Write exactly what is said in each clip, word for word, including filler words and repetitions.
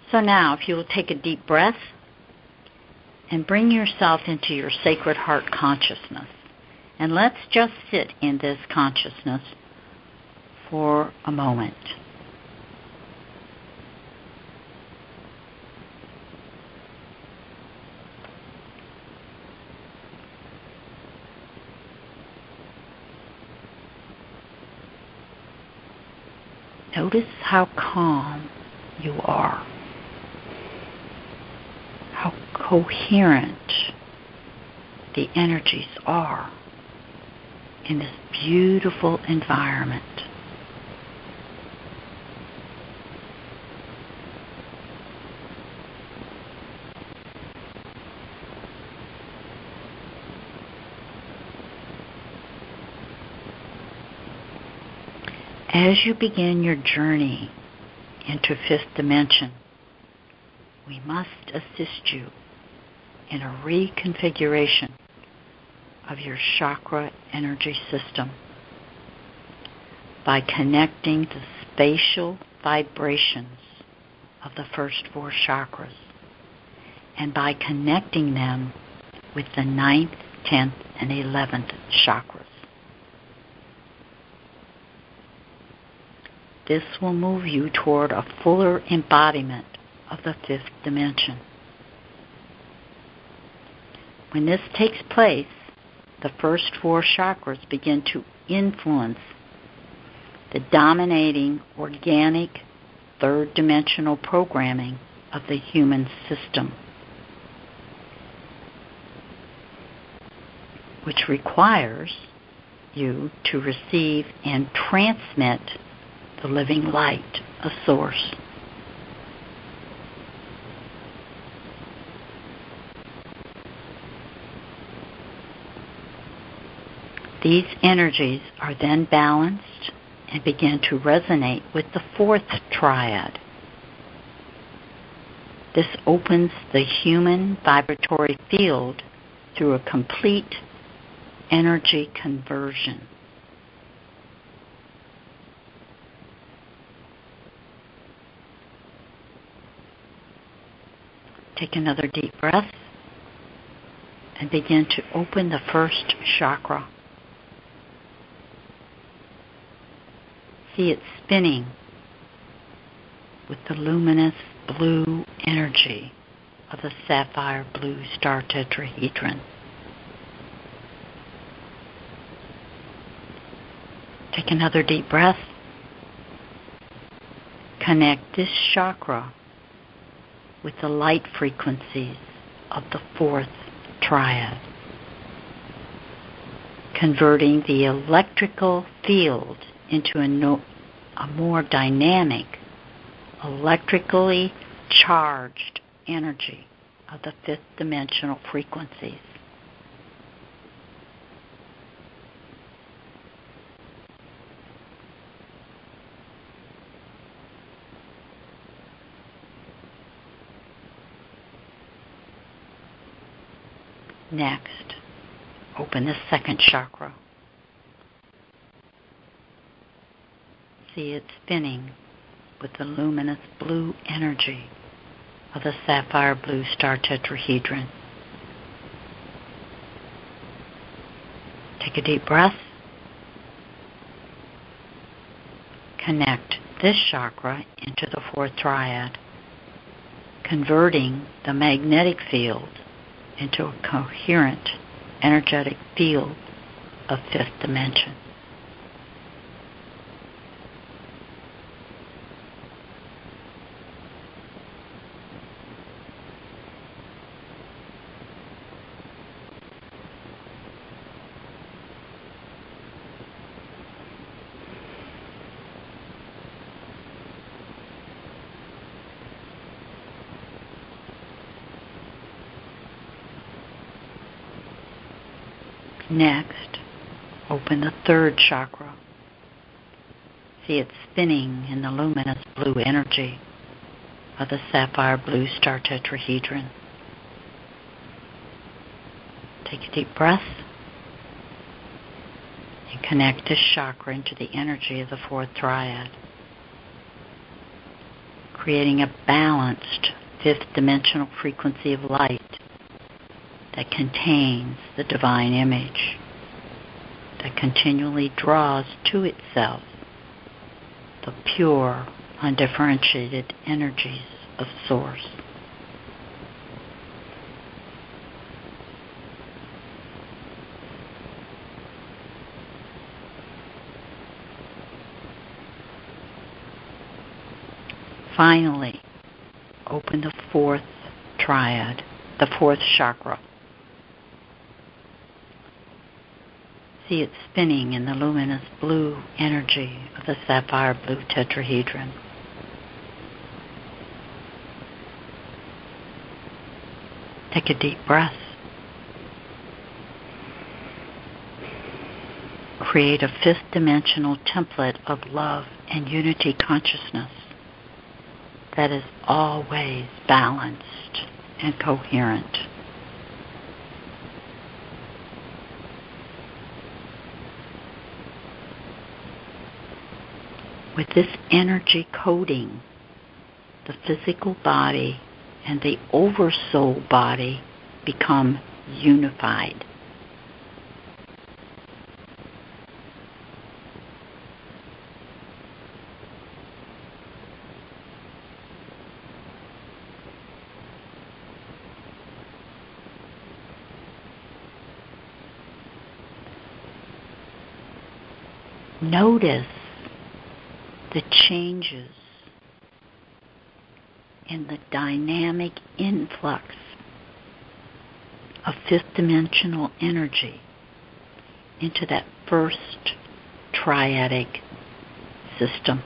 So now, if you will take a deep breath and bring yourself into your sacred heart consciousness. And let's just sit in this consciousness for a moment. Notice how calm you are, how coherent the energies are in this beautiful environment. As you begin your journey into fifth dimension, we must assist you in a reconfiguration of your chakra energy system by connecting the spatial vibrations of the first four chakras and by connecting them with the ninth, tenth, and eleventh chakras. This will move you toward a fuller embodiment of the fifth dimension. When this takes place, the first four chakras begin to influence the dominating organic third dimensional programming of the human system, which requires you to receive and transmit the living light, a source. These energies are then balanced and begin to resonate with the fourth triad. This opens the human vibratory field through a complete energy conversion. Take another deep breath and begin to open the first chakra. See it spinning with the luminous blue energy of the sapphire blue star tetrahedron. Take another deep breath. Connect this chakra with the light frequencies of the fourth triad, converting the electrical field into a, no, a more dynamic, electrically charged energy of the fifth dimensional frequencies. Next, open the second chakra. See it spinning with the luminous blue energy of the sapphire blue star tetrahedron. Take a deep breath. Connect this chakra into the fourth triad, converting the magnetic field into a coherent, energetic field of fifth dimension. Next, open the third chakra. See it spinning in the luminous blue energy of the sapphire blue star tetrahedron. Take a deep breath and connect this chakra into the energy of the fourth triad, creating a balanced fifth dimensional frequency of light that contains the divine image, that continually draws to itself the pure, undifferentiated energies of Source. Finally, open the fourth triad, the fourth chakra. See it spinning in the luminous blue energy of the sapphire blue tetrahedron. Take a deep breath. Create a fifth dimensional template of love and unity consciousness that is always balanced and coherent. With this energy coding, the physical body and the oversoul body become unified. Notice the changes in the dynamic influx of fifth dimensional energy into that first triadic system.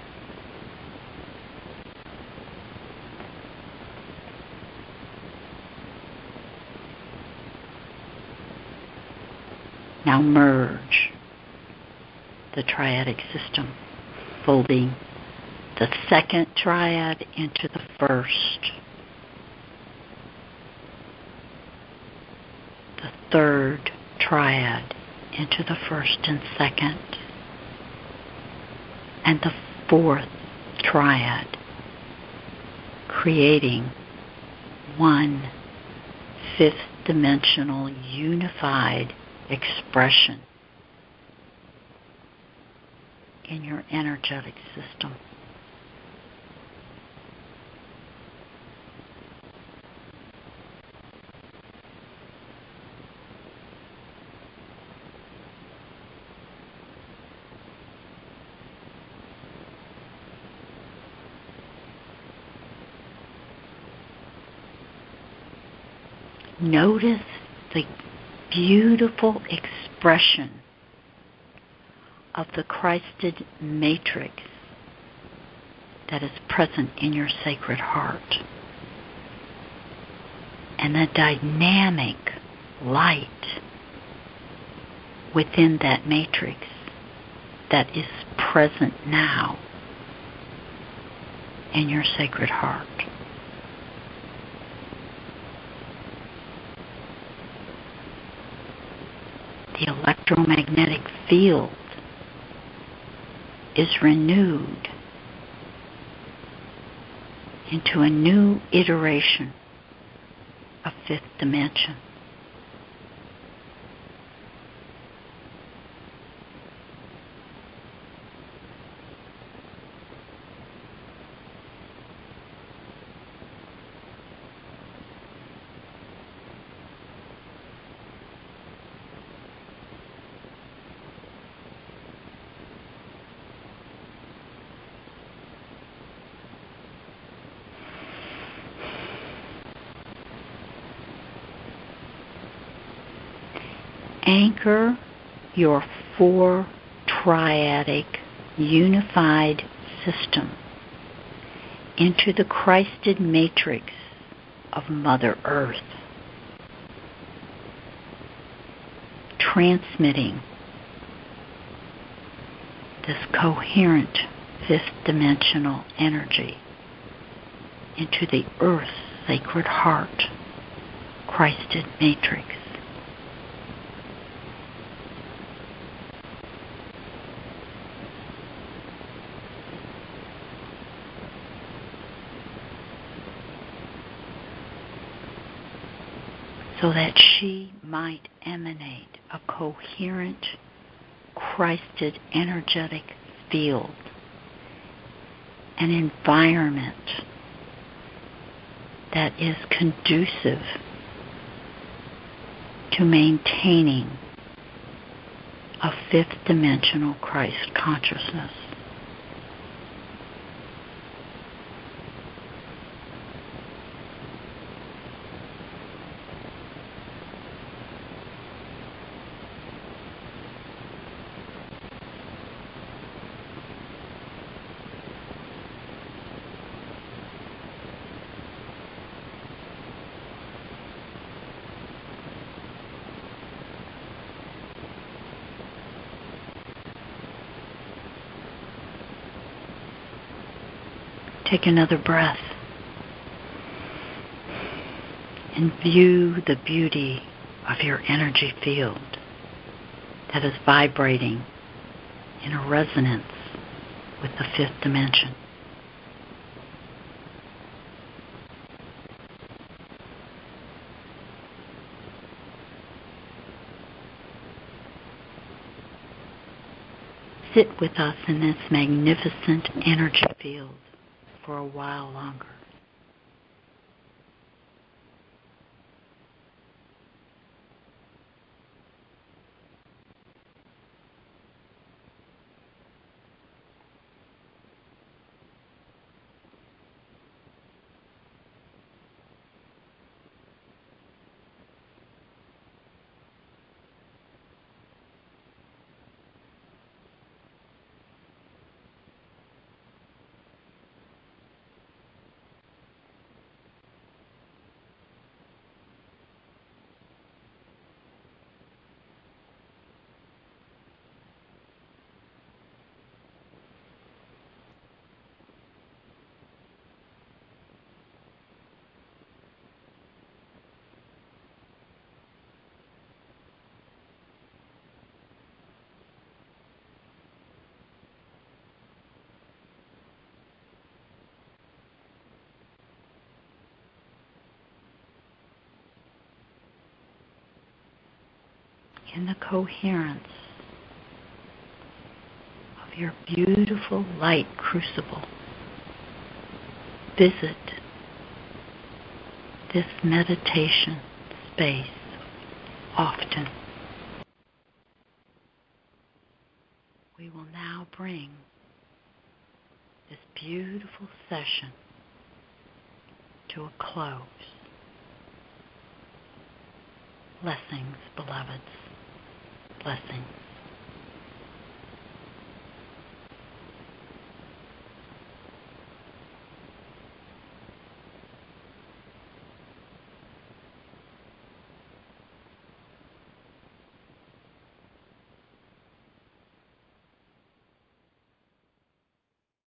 Now merge the triadic system, folding the second triad into the first, the third triad into the first and second, and the fourth triad, creating one fifth dimensional unified expression in your energetic system. Notice the beautiful expression of the Christed matrix that is present in your sacred heart, and the dynamic light within that matrix that is present now in your sacred heart. The electromagnetic field is renewed into a new iteration of fifth dimension. Anchor your four triadic unified system into the Christed matrix of Mother Earth, transmitting this coherent fifth dimensional energy into the Earth's sacred heart, Christed matrix. so that she might emanate a coherent, Christed energetic field, an environment that is conducive to maintaining a fifth dimensional Christ consciousness. Take another breath and view the beauty of your energy field that is vibrating in a resonance with the fifth dimension. Sit with us in this magnificent energy field for a while longer. In the coherence of your beautiful light crucible, visit this meditation space often. We will now bring this beautiful session to a close. Blessings, beloveds. Blessings.